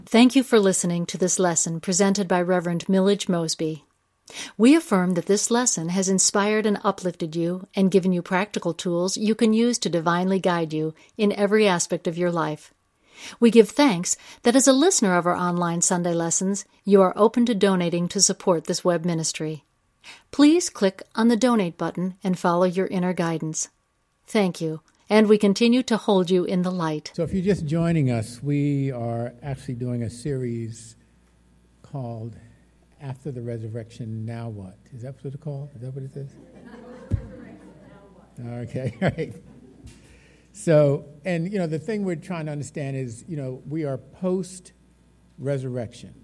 Thank you for listening to this lesson presented by Reverend Millage Mosby. We affirm that this lesson has inspired and uplifted you and given you practical tools you can use to divinely guide you in every aspect of your life. We give thanks that as a listener of our online Sunday lessons, you are open to donating to support this web ministry. Please click on the donate button and follow your inner guidance. Thank you, and we continue to hold you in the light. So if you're just joining us, we are actually doing a series called After the Resurrection, Now What? Is that what it's called? Is that what it is? Okay, all right. So, and, the thing we're trying to understand is, we are post-resurrection.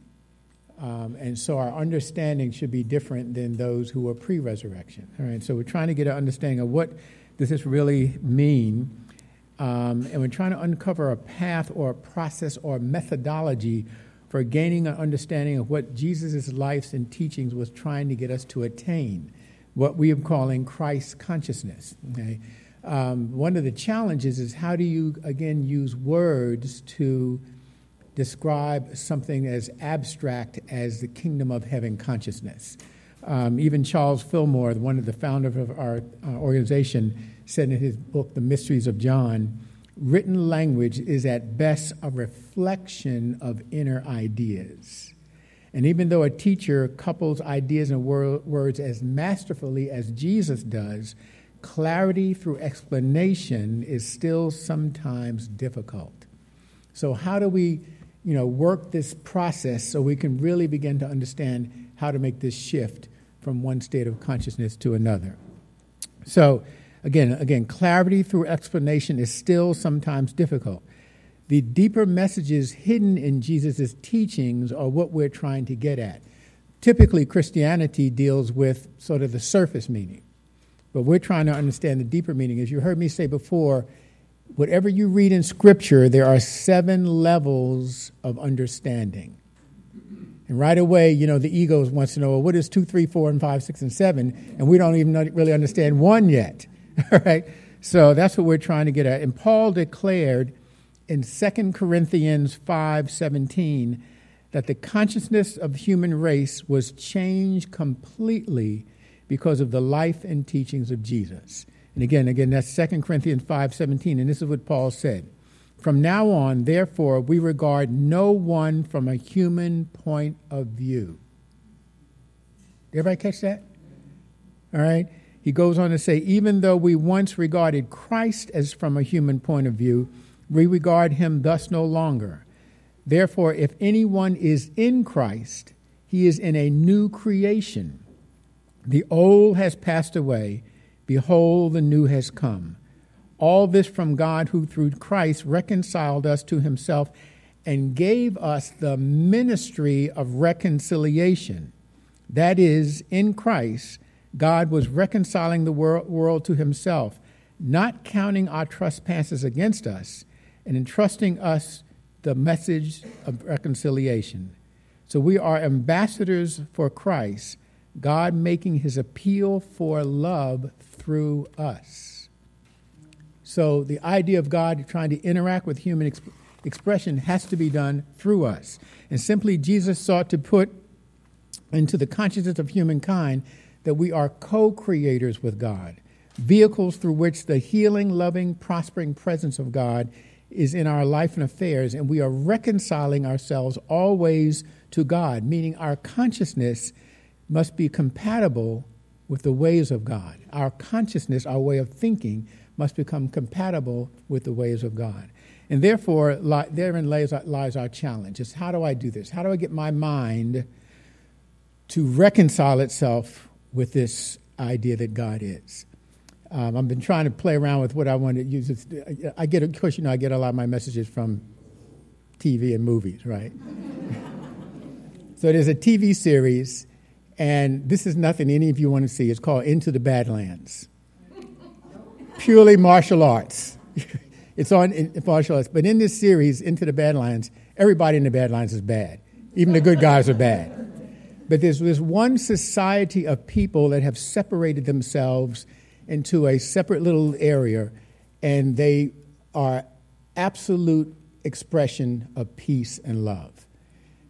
And so our understanding should be different than those who are pre-resurrection. All right, so we're trying to get an understanding of what does this really mean. And we're trying to uncover a path or a process or methodology for gaining an understanding of what Jesus' life and teachings was trying to get us to attain, what we are calling Christ consciousness. Okay? One of the challenges is how do you, again, use words to describe something as abstract as the kingdom of heaven consciousness. Even Charles Fillmore, one of the founders of our organization, said in his book, The Mysteries of John, written language is at best a reflection of inner ideas. And even though a teacher couples ideas and words as masterfully as Jesus does, clarity through explanation is still sometimes difficult. So how do we, work this process so we can really begin to understand how to make this shift from one state of consciousness to another? So Again, clarity through explanation is still sometimes difficult. The deeper messages hidden in Jesus' teachings are what we're trying to get at. Typically, Christianity deals with sort of the surface meaning, but we're trying to understand the deeper meaning. As you heard me say before, whatever you read in Scripture, there are 7 levels of understanding. And right away, the ego wants to know, well, what is 2, 3, 4, and 5, 6, and 7? And we don't even really understand 1 yet. All right, so that's what we're trying to get at. And Paul declared in 2 Corinthians 5:17 that the consciousness of the human race was changed completely because of the life and teachings of Jesus. And again, that's 2 Corinthians 5:17, and this is what Paul said. From now on, therefore, we regard no one from a human point of view. Did everybody catch that? All right. He goes on to say, even though we once regarded Christ as from a human point of view, we regard him thus no longer. Therefore, if anyone is in Christ, he is in a new creation. The old has passed away. Behold, the new has come. All this from God, who through Christ reconciled us to himself and gave us the ministry of reconciliation. That is, in Christ, God was reconciling the world to himself, not counting our trespasses against us, and entrusting us the message of reconciliation. So we are ambassadors for Christ, God making his appeal for love through us. So the idea of God trying to interact with human expression has to be done through us. And simply Jesus sought to put into the consciousness of humankind that we are co-creators with God, vehicles through which the healing, loving, prospering presence of God is in our life and affairs, and we are reconciling ourselves always to God, meaning our consciousness must be compatible with the ways of God. Our consciousness, our way of thinking, must become compatible with the ways of God. And therefore, therein lies our challenge. Is how do I do this? How do I get my mind to reconcile itself with this idea that God is? I've been trying to play around with what I want to use. I get a lot of my messages from TV and movies, right? So there's a TV series, and this is nothing any of you want to see. It's called Into the Badlands. Purely martial arts. It's on martial arts. But in this series, Into the Badlands, everybody in the Badlands is bad. Even the good guys are bad. But there's this one society of people that have separated themselves into a separate little area, and they are absolute expression of peace and love.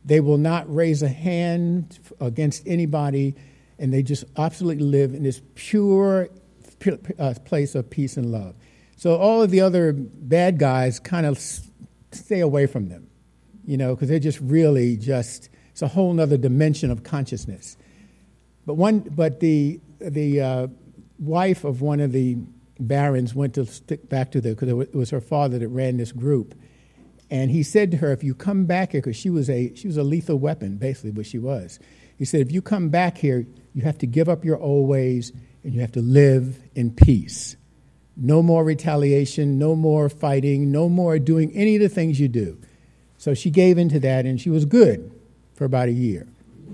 They will not raise a hand against anybody, and they just absolutely live in this pure place of peace and love. So all of the other bad guys kind of stay away from them, because they're just really it's a whole other dimension of consciousness. But the wife of one of the barons went to stick back to because it was her father that ran this group. And he said to her, if you come back here, because she was a lethal weapon, basically what she was. He said, if you come back here, you have to give up your old ways and you have to live in peace. No more retaliation, no more fighting, no more doing any of the things you do. So she gave into that, and she was good for about a year.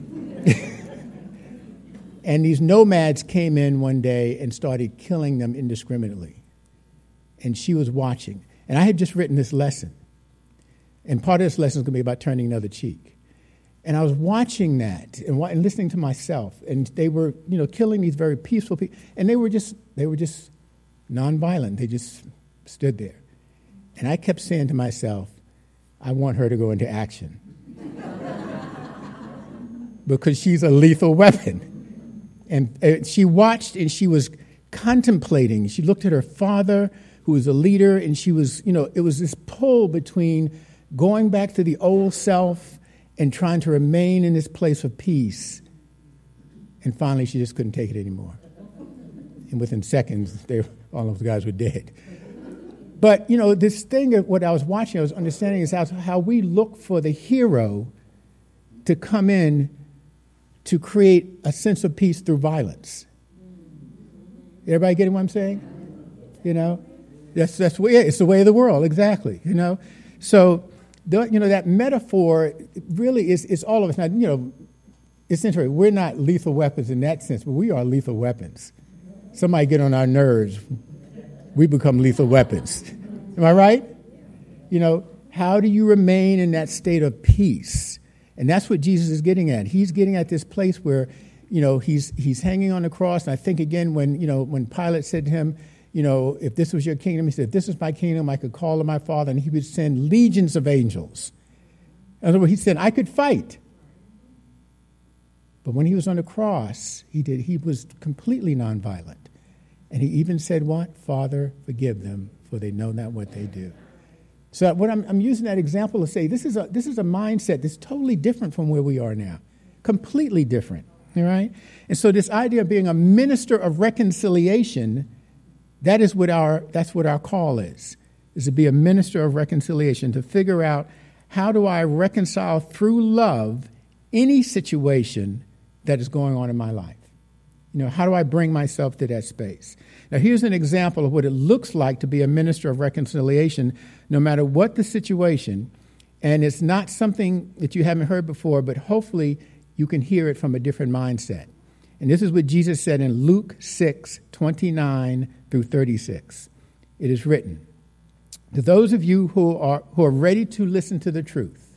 And these nomads came in one day and started killing them indiscriminately. And she was watching. And I had just written this lesson. And part of this lesson is going to be about turning the other cheek. And I was watching that and listening to myself. And they were, killing these very peaceful people. And they were just nonviolent. They just stood there. And I kept saying to myself, I want her to go into action. Because she's a lethal weapon. And she watched and she was contemplating. She looked at her father, who was a leader, and she was, it was this pull between going back to the old self and trying to remain in this place of peace. And finally, she just couldn't take it anymore. And within seconds, all of the guys were dead. But, this thing of what I was watching, I was understanding is how we look for the hero to come in to create a sense of peace through violence. Everybody getting what I'm saying? That's it's the way of the world, exactly. So that metaphor really is all of us. Now, it's interesting. We're not lethal weapons in that sense, but we are lethal weapons. Somebody get on our nerves, we become lethal weapons. Am I right? How do you remain in that state of peace? And that's what Jesus is getting at. He's getting at this place where, he's hanging on the cross. And I think, again, when Pilate said to him, if this was your kingdom, he said, if this is my kingdom, I could call on my Father, and he would send legions of angels. In other words, he said, I could fight. But when he was on the cross, he was completely nonviolent. And he even said what? Father, forgive them, for they know not what they do. So what I'm using that example to say, this is a mindset that's totally different from where we are now. Completely different. All right? And so this idea of being a minister of reconciliation, that's what our call is to be a minister of reconciliation, to figure out how do I reconcile through love any situation that is going on in my life. How do I bring myself to that space? Now, here's an example of what it looks like to be a minister of reconciliation, no matter what the situation. And it's not something that you haven't heard before, but hopefully you can hear it from a different mindset. And this is what Jesus said in Luke 6:29 through 36. It is written, to those of you who are ready to listen to the truth.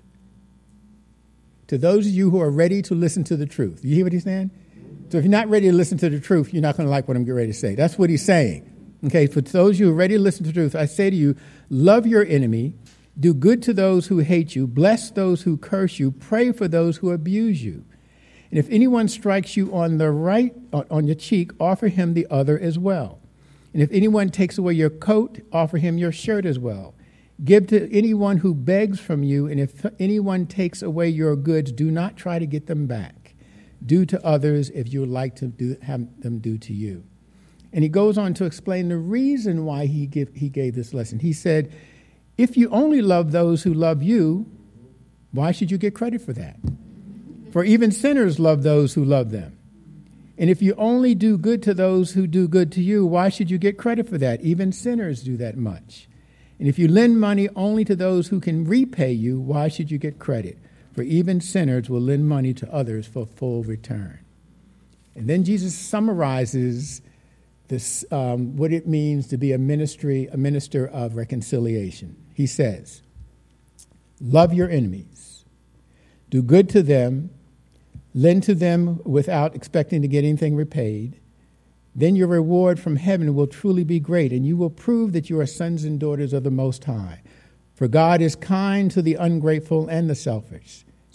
To those of you who are ready to listen to the truth. You hear what he's saying? So if you're not ready to listen to the truth, you're not going to like what I'm getting ready to say. That's what he's saying. Okay, for those of you who are ready to listen to the truth, I say to you, love your enemy, do good to those who hate you, bless those who curse you, pray for those who abuse you. And if anyone strikes you on your cheek, offer him the other as well. And if anyone takes away your coat, offer him your shirt as well. Give to anyone who begs from you, and if anyone takes away your goods, do not try to get them back. Do to others if you would like to have them do to you. And he goes on to explain the reason why he gave this lesson. He said, if you only love those who love you, why should you get credit for that? For even sinners love those who love them. And if you only do good to those who do good to you, why should you get credit for that? Even sinners do that much. And if you lend money only to those who can repay you, why should you get credit? For even sinners will lend money to others for full return. And then Jesus summarizes this, what it means to be a minister of reconciliation. He says, love your enemies, do good to them, lend to them without expecting to get anything repaid. Then your reward from heaven will truly be great, and you will prove that you are sons and daughters of the Most High. For God is kind to the ungrateful and the selfish.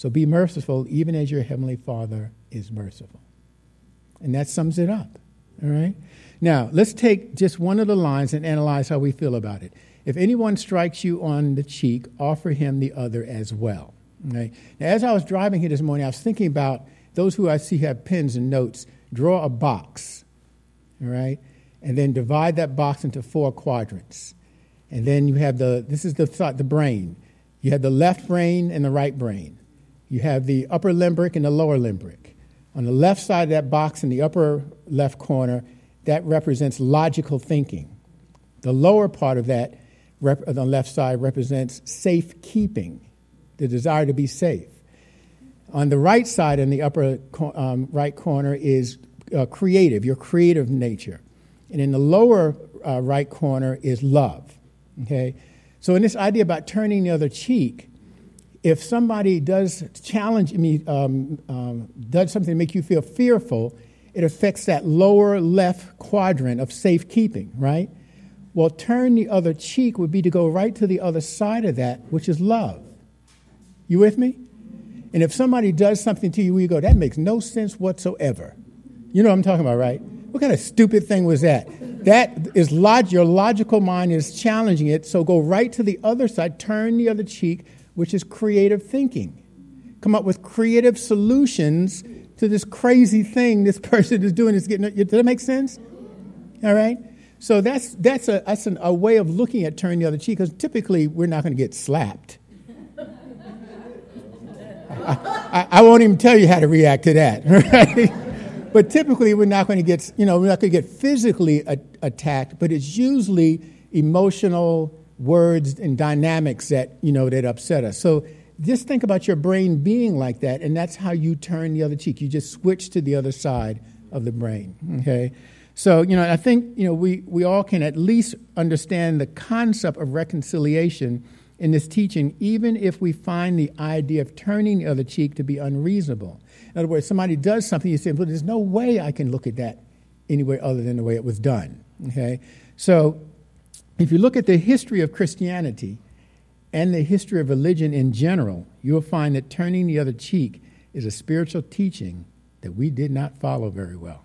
So be merciful even as your heavenly Father is merciful. And that sums it up, all right? Now, let's take just one of the lines and analyze how we feel about it. If anyone strikes you on the cheek, offer him the other as well. Okay? Now, as I was driving here this morning, I was thinking about those who I see have pens and notes. Draw a box, all right? And then divide that box into 4 quadrants. And then you have this is the brain. You have the left brain and the right brain. You have the upper limbic and the lower limbic. On the left side of that box in the upper left corner, that represents logical thinking. The lower part of that, on the left side, represents safekeeping, the desire to be safe. On the right side, in the upper right corner, is creative, your creative nature. And in the lower right corner is love. Okay? So in this idea about turning the other cheek, if somebody does challenge me, does something to make you feel fearful, it affects that lower left quadrant of safekeeping, right? Well, turn the other cheek would be to go right to the other side of that, which is love. You with me? And if somebody does something to you where you go, that makes no sense whatsoever. You know what I'm talking about, right? What kind of stupid thing was that? That is your logical mind is challenging it, so go right to the other side, turn the other cheek, which is creative thinking. Come up with creative solutions to this crazy thing this person is doing. Does that make sense? All right? So that's a way of looking at turning the other cheek, because typically we're not going to get slapped. I won't even tell you how to react to that, right? But typically we're not going to get, we're not going to get physically attacked, but it's usually emotional words and dynamics that, that upset us. So just think about your brain being like that, and that's how you turn the other cheek. You just switch to the other side of the brain, okay? So, I think, we all can at least understand the concept of reconciliation in this teaching, even if we find the idea of turning the other cheek to be unreasonable. In other words, somebody does something, you say, well, there's no way I can look at that any way other than the way it was done, okay? So if you look at the history of Christianity and the history of religion in general, you will find that turning the other cheek is a spiritual teaching that we did not follow very well.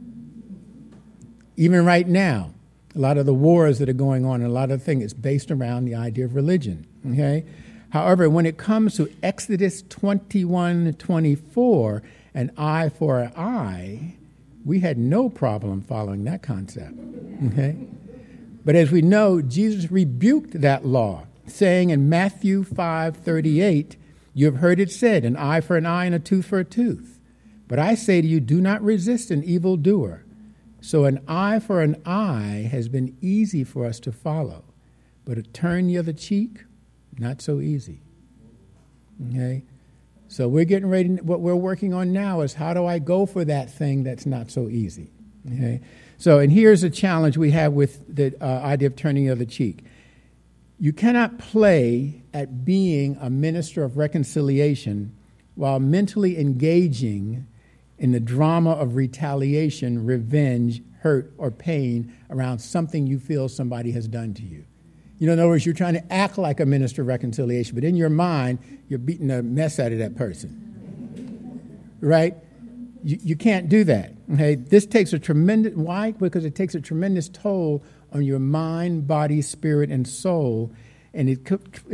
Even right now, a lot of the wars that are going on and a lot of things is based around the idea of religion, okay? However, when it comes to Exodus 21:24, an eye for an eye, we had no problem following that concept, okay? But as we know, Jesus rebuked that law, saying in Matthew 5:38, you have heard it said, an eye for an eye and a tooth for a tooth. But I say to you, do not resist an evildoer. So an eye for an eye has been easy for us to follow, but to turn the other cheek, not so easy. Okay? So we're getting ready, what we're working on now is how do I go for that thing that's not so easy? Okay? So, and here's a challenge we have with the idea of turning the other cheek. You cannot play at being a minister of reconciliation while mentally engaging in the drama of retaliation, revenge, hurt, or pain around something you feel somebody has done to you. In other words, you're trying to act like a minister of reconciliation, but in your mind, you're beating the mess out of that person. Right? You can't do that. Okay? This takes a tremendous, why? Because it takes a tremendous toll on your mind, body, spirit, and soul, and it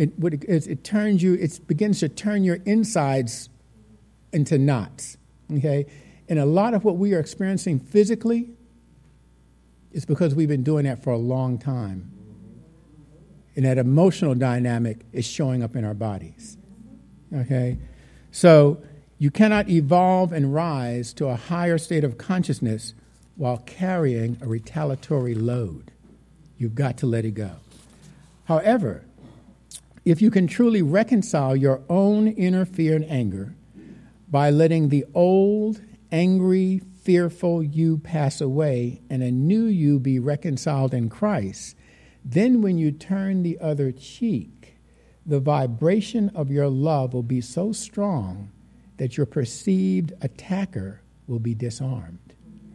begins to turn your insides into knots. Okay? And a lot of what we are experiencing physically is because we've been doing that for a long time. And that emotional dynamic is showing up in our bodies. Okay? So you cannot evolve and rise to a higher state of consciousness while carrying a retaliatory load. You've got to let it go. However, if you can truly reconcile your own inner fear and anger by letting the old, angry, fearful you pass away and a new you be reconciled in Christ, then when you turn the other cheek, the vibration of your love will be so strong that your perceived attacker will be disarmed.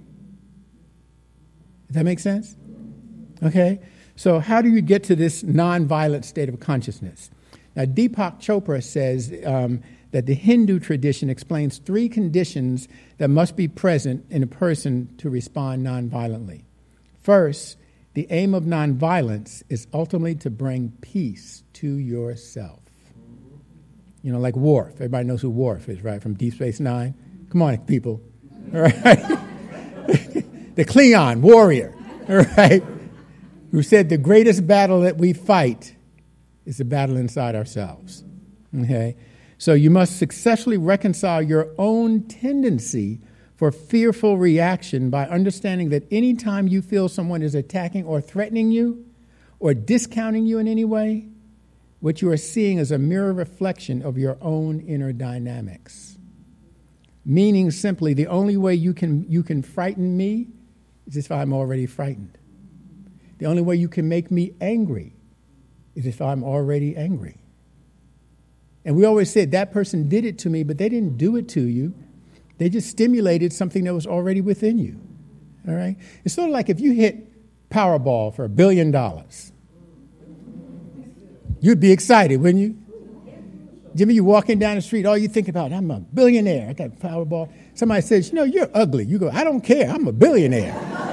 Does that make sense? Okay? So how do you get to this nonviolent state of consciousness? Now, Deepak Chopra says that the Hindu tradition explains 3 conditions that must be present in a person to respond nonviolently. First, the aim of nonviolence is ultimately to bring peace to yourself. You know, like Worf. Everybody knows who Worf is, right? From Deep Space Nine. Come on, people. All right? The Klingon warrior, all right? Who said the greatest battle that we fight is the battle inside ourselves. Okay? So you must successfully reconcile your own tendency for fearful reaction by understanding that any time you feel someone is attacking or threatening you or discounting you in any way, what you are seeing is a mirror reflection of your own inner dynamics. Meaning simply, the only way you can frighten me is if I'm already frightened. The only way you can make me angry is if I'm already angry. And we always said that person did it to me, but they didn't do it to you. They just stimulated something that was already within you. All right? It's sort of like if you hit Powerball for $1 billion. You'd be excited, wouldn't you? Jimmy, you're walking down the street, all you think about, I'm a billionaire. I got Powerball. Somebody says, you're ugly. You go, I don't care. I'm a billionaire.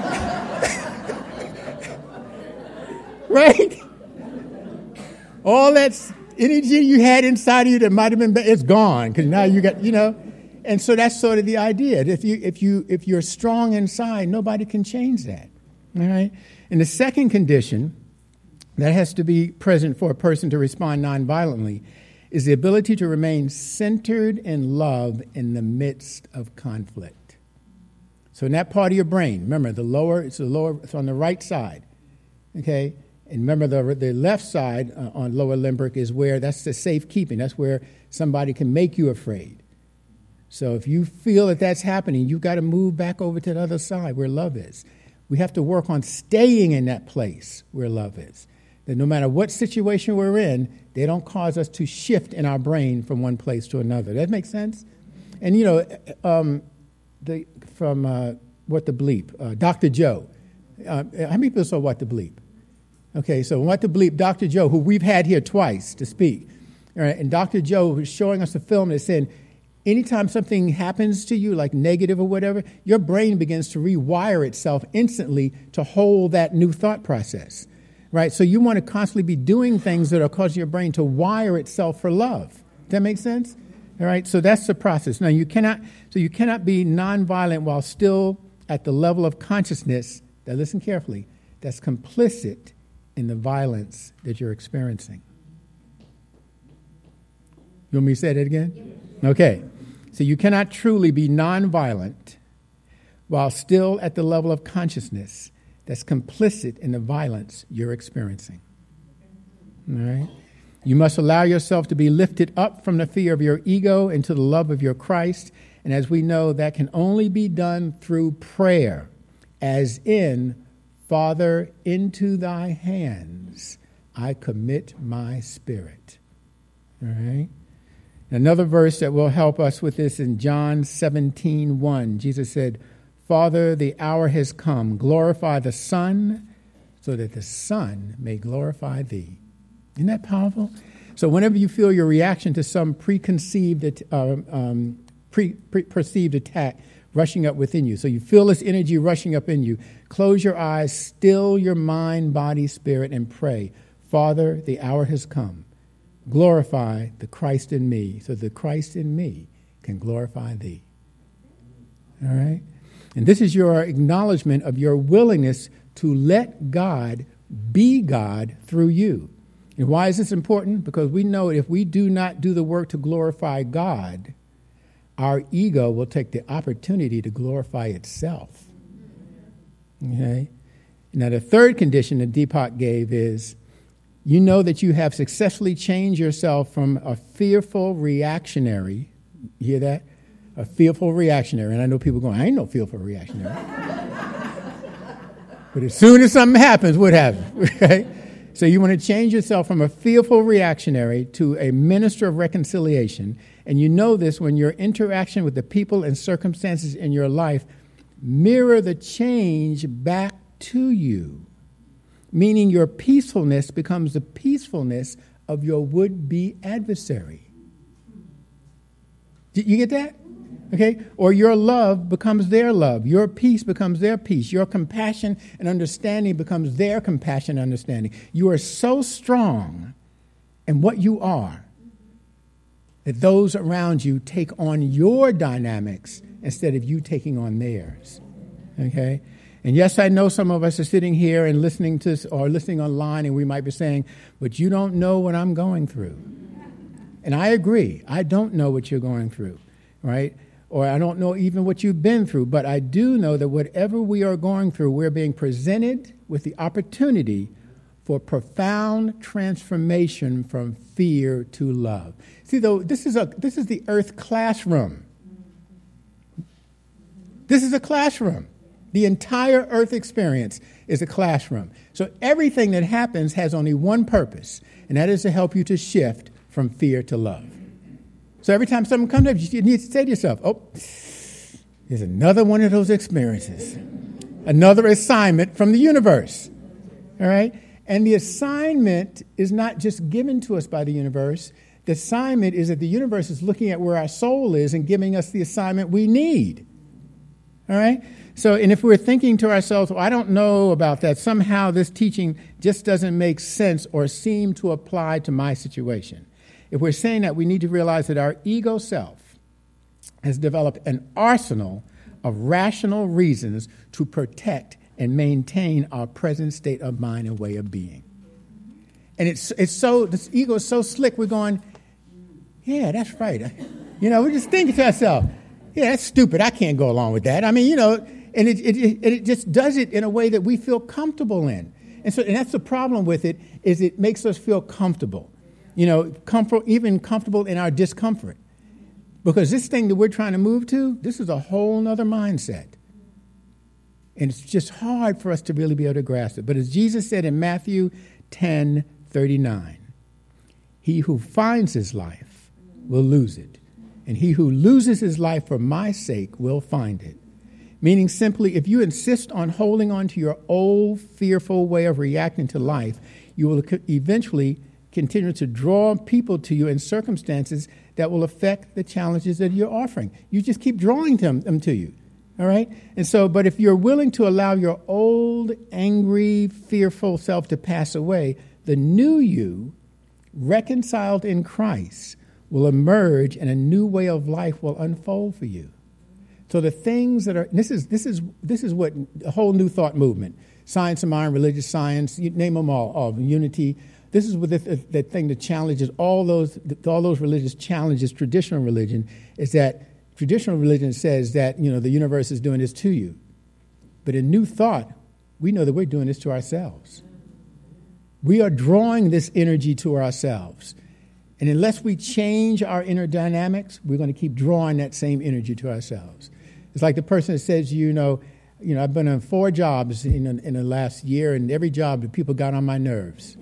Right? All that energy you had inside of you that might have been, it's gone because now you got, And so that's sort of the idea. If you're strong inside, nobody can change that. All right? And the second condition that has to be present for a person to respond nonviolently is the ability to remain centered in love in the midst of conflict. So in that part of your brain, remember it's on the right side. Okay? And remember the left side on lower limbic is where that's the safekeeping. That's where somebody can make you afraid. So if you feel that that's happening, you've got to move back over to the other side where love is. We have to work on staying in that place where love is. That no matter what situation we're in, they don't cause us to shift in our brain from one place to another. That makes sense? And, from What the Bleep, Dr. Joe. How many people saw What the Bleep? Okay, so What the Bleep, Dr. Joe, who we've had here twice to speak. All right, and Dr. Joe was showing us a film that said, anytime something happens to you, like negative or whatever, your brain begins to rewire itself instantly to hold that new thought process, right? So you want to constantly be doing things that are causing your brain to wire itself for love. Does that make sense? All right, so that's the process. Now, you cannot be nonviolent while still at the level of consciousness, now listen carefully, that's complicit in the violence that you're experiencing. You want me to say that again? Okay. So you cannot truly be nonviolent while still at the level of consciousness that's complicit in the violence you're experiencing. All right? You must allow yourself to be lifted up from the fear of your ego into the love of your Christ. And as we know, that can only be done through prayer, as in, Father, into thy hands I commit my spirit. All right? Another verse that will help us with this in John 17:1. Jesus said, Father, the hour has come. Glorify the Son so that the Son may glorify thee. Isn't that powerful? So whenever you feel your reaction to some perceived attack rushing up within you, so you feel this energy rushing up in you, close your eyes, still your mind, body, spirit, and pray, Father, the hour has come. Glorify the Christ in me, so the Christ in me can glorify thee. All right? And this is your acknowledgement of your willingness to let God be God through you. And why is this important? Because we know if we do not do the work to glorify God, our ego will take the opportunity to glorify itself. Okay? Now, the third condition that Deepak gave is, you know that you have successfully changed yourself from a fearful reactionary, you hear that? A fearful reactionary. And I know people going, I ain't no fearful reactionary. But as soon as something happens, what happens? Right? So you want to change yourself from a fearful reactionary to a minister of reconciliation. And you know this when your interaction with the people and circumstances in your life mirror the change back to you. Meaning your peacefulness becomes the peacefulness of your would-be adversary. You get that? Okay? Or your love becomes their love. Your peace becomes their peace. Your compassion and understanding becomes their compassion and understanding. You are so strong in what you are that those around you take on your dynamics instead of you taking on theirs. Okay? And yes, I know some of us are sitting here and listening to this or listening online, and we might be saying, but you don't know what I'm going through. And I agree. I don't know what you're going through, right? Or I don't know even what you've been through. But I do know that whatever we are going through, we're being presented with the opportunity for profound transformation from fear to love. See, though, this is the earth classroom. This is a classroom. The entire earth experience is a classroom. So everything that happens has only one purpose, and that is to help you to shift from fear to love. So every time something comes up, you need to say to yourself, oh, there's another one of those experiences. Another assignment from the universe. All right? And the assignment is not just given to us by the universe. The assignment is that the universe is looking at where our soul is and giving us the assignment we need. All right? So, and if we're thinking to ourselves, well, I don't know about that, somehow this teaching just doesn't make sense or seem to apply to my situation. If we're saying that, we need to realize that our ego self has developed an arsenal of rational reasons to protect and maintain our present state of mind and way of being. And it's so, this ego is so slick, we're going, yeah, that's right. We're just thinking to ourselves, yeah, that's stupid. I can't go along with that. I mean, and it just does it in a way that we feel comfortable in. And that's the problem with it, is it makes us feel comfortable. Even comfortable in our discomfort. Because this thing that we're trying to move to, this is a whole nother mindset. And it's just hard for us to really be able to grasp it. But as Jesus said in Matthew 10:39, he who finds his life will lose it. And he who loses his life for my sake will find it. Meaning simply, if you insist on holding on to your old, fearful way of reacting to life, you will eventually continue to draw people to you in circumstances that will affect the challenges that you're offering. You just keep drawing them to you. All right? And so, but if you're willing to allow your old, angry, fearful self to pass away, the new you, reconciled in Christ, will emerge and a new way of life will unfold for you. So the things that are, this is what a whole new thought movement, science of mind, religious science, you name them all unity. This is what the thing that challenges all those religious challenges, traditional religion, is that traditional religion says that, the universe is doing this to you. But in new thought, we know that we're doing this to ourselves. We are drawing this energy to ourselves. And unless we change our inner dynamics, we're going to keep drawing that same energy to ourselves. It's like the person that says, I've been on 4 jobs in the last year, and every job the people got on my nerves.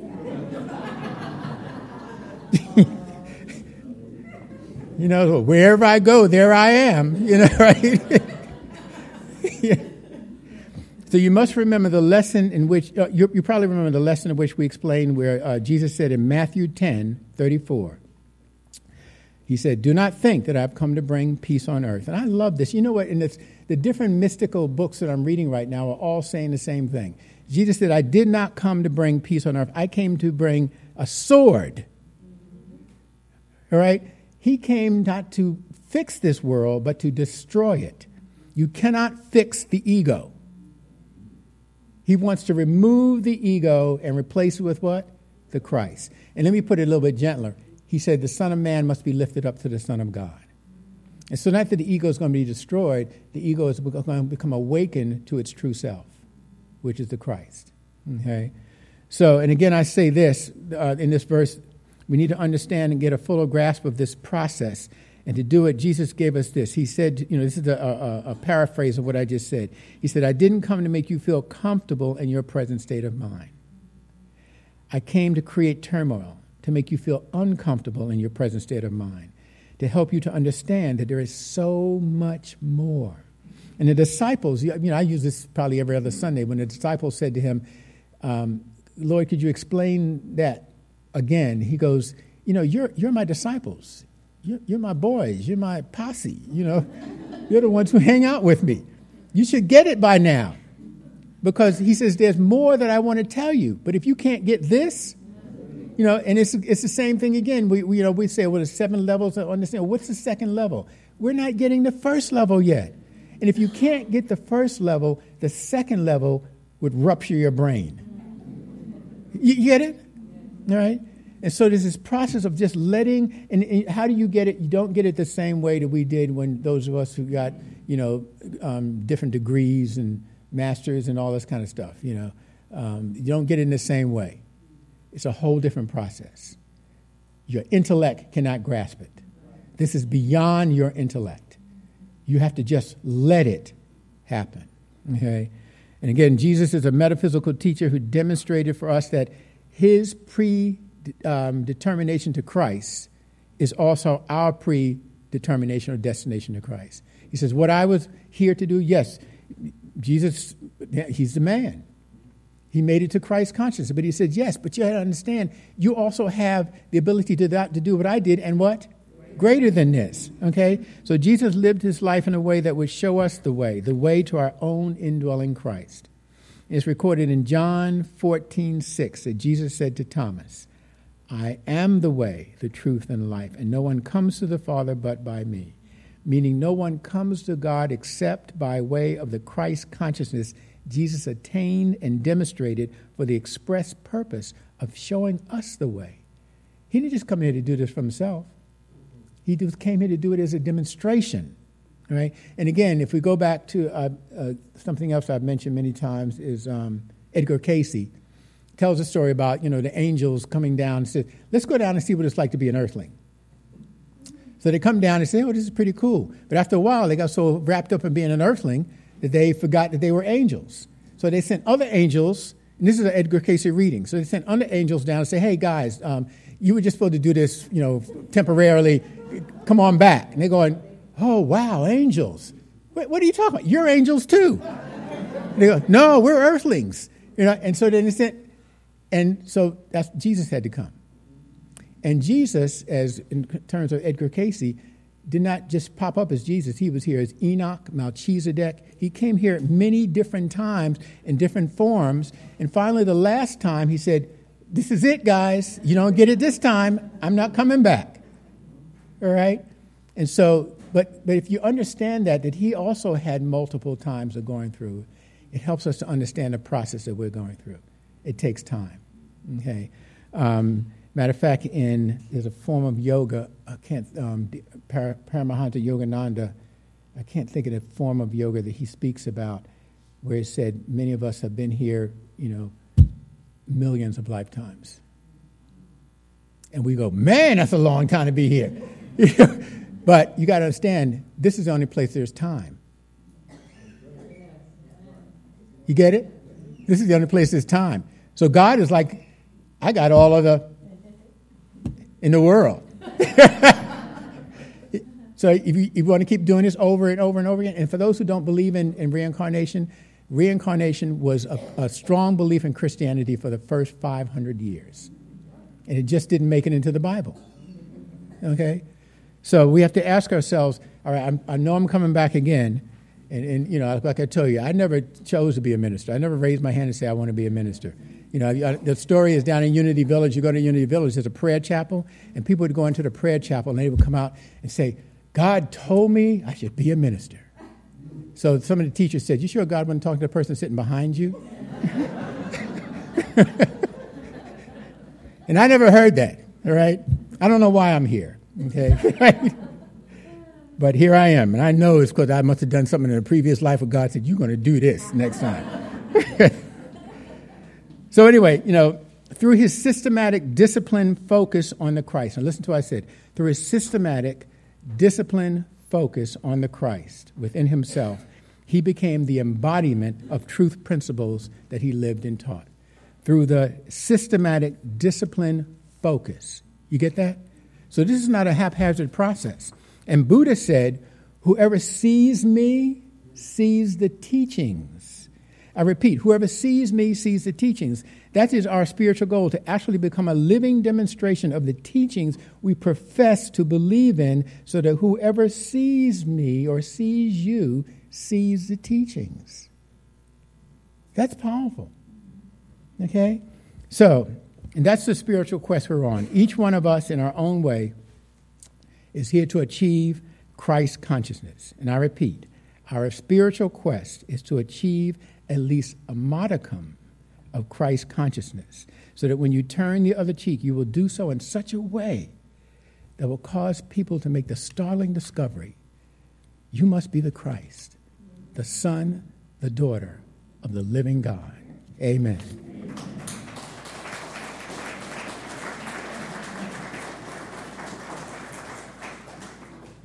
Wherever I go, there I am, right? Yeah. So you must remember the lesson in which, you probably remember the lesson in which we explained where Jesus said in Matthew 10:34, he said, do not think that I've come to bring peace on earth. And I love this. You know what? And the different mystical books that I'm reading right now are all saying the same thing. Jesus said, I did not come to bring peace on earth. I came to bring a sword. All right? He came not to fix this world, but to destroy it. You cannot fix the ego. He wants to remove the ego and replace it with what? The Christ. And let me put it a little bit gentler. He said the Son of Man must be lifted up to the Son of God. And so not that the ego is going to be destroyed, the ego is going to become awakened to its true self, which is the Christ. Okay? So, and again, I say this in this verse, we need to understand and get a fuller grasp of this process. And to do it, Jesus gave us this. He said, this is a paraphrase of what I just said. He said, I didn't come to make you feel comfortable in your present state of mind. I came to create turmoil, to make you feel uncomfortable in your present state of mind, to help you to understand that there is so much more. And the disciples, I use this probably every other Sunday, when the disciples said to him, Lord, could you explain that again? He goes, you're my disciples. you're my boys. You're my posse. You're the ones who hang out with me. You should get it by now. Because he says, there's more that I want to tell you. But if you can't get this, and it's the same thing again. We say, well, there's 7 levels of understanding. What's the second level? We're not getting the first level yet. And if you can't get the first level, the second level would rupture your brain. You get it? All right? And so there's this process of just letting, and how do you get it? You don't get it the same way that we did when those of us who got, different degrees and masters and all this kind of stuff, you don't get it in the same way. It's a whole different process. Your intellect cannot grasp it. This is beyond your intellect. You have to just let it happen, okay? And again, Jesus is a metaphysical teacher who demonstrated for us that his predetermination to Christ is also our predetermination or destination to Christ. He says, what I was here to do, yes, Jesus, he's the man. He made it to Christ consciousness. But he said, yes, but you have to understand, you also have the ability to do what I did and what? Greater than this, okay? So Jesus lived his life in a way that would show us the way to our own indwelling Christ. It's recorded in John 14:6 that Jesus said to Thomas, I am the way, the truth, and life, and no one comes to the Father but by me. Meaning no one comes to God except by way of the Christ consciousness Jesus attained and demonstrated for the express purpose of showing us the way. He didn't just come here to do this for himself. He came here to do it as a demonstration. Right? And again, if we go back to something else I've mentioned many times is Edgar Cayce tells a story about, the angels coming down and said, let's go down and see what it's like to be an earthling. So they come down and say, oh, this is pretty cool. But after a while, they got so wrapped up in being an earthling that they forgot that they were angels. So they sent other angels, and this is an Edgar Cayce reading. So they sent other angels down and say, hey, guys, you were just supposed to do this, temporarily. Come on back. And they're going, oh, wow, angels. What are you talking about? You're angels too. They go, no, we're earthlings. And so then they sent, and so that's Jesus had to come. And Jesus, as in terms of Edgar Cayce, did not just pop up as Jesus. He was here as Enoch, Melchizedek. He came here many different times in different forms. And finally, the last time, he said, this is it, guys. You don't get it this time. I'm not coming back. All right? And so, but if you understand that he also had multiple times of going through, it helps us to understand the process that we're going through. It takes time. Okay? Matter of fact, there's a form of yoga, Paramahansa Yogananda, I can't think of the form of yoga that he speaks about, where he said, many of us have been here, millions of lifetimes. And we go, man, that's a long time to be here. But you got to understand, this is the only place there's time. You get it? This is the only place there's time. So God is like, I got all of the in the world. So if you want to keep doing this over and over and over again, and for those who don't believe in reincarnation was a strong belief in Christianity for the first 500 years. And it just didn't make it into the Bible. Okay? So we have to ask ourselves, all right, I know I'm coming back again. And like I tell you, I never chose to be a minister. I never raised my hand and say I want to be a minister. The story is down in Unity Village. You go to Unity Village, there's a prayer chapel, and people would go into the prayer chapel, and they would come out and say, God told me I should be a minister. So some of the teachers said, you sure God wasn't talking to the person sitting behind you? And I never heard that, all right? I don't know why I'm here, okay? But here I am, and I know it's because I must have done something in a previous life where God said, you're going to do this next time. So anyway, through his systematic discipline focus on the Christ. Now listen to what I said. Through his systematic discipline focus on the Christ within himself, he became the embodiment of truth principles that he lived and taught. Through the systematic discipline focus. You get that? So this is not a haphazard process. And Buddha said, whoever sees me sees the teachings. I repeat, whoever sees me sees the teachings. That is our spiritual goal, to actually become a living demonstration of the teachings we profess to believe in, so that whoever sees me or sees you sees the teachings. That's powerful. Okay? So, and that's the spiritual quest we're on. Each one of us, in our own way, is here to achieve Christ consciousness. And I repeat, our spiritual quest is to achieve at least a modicum of Christ consciousness, so that when you turn the other cheek, you will do so in such a way that will cause people to make the startling discovery: you must be the Christ, the Son, the daughter of the living God. Amen.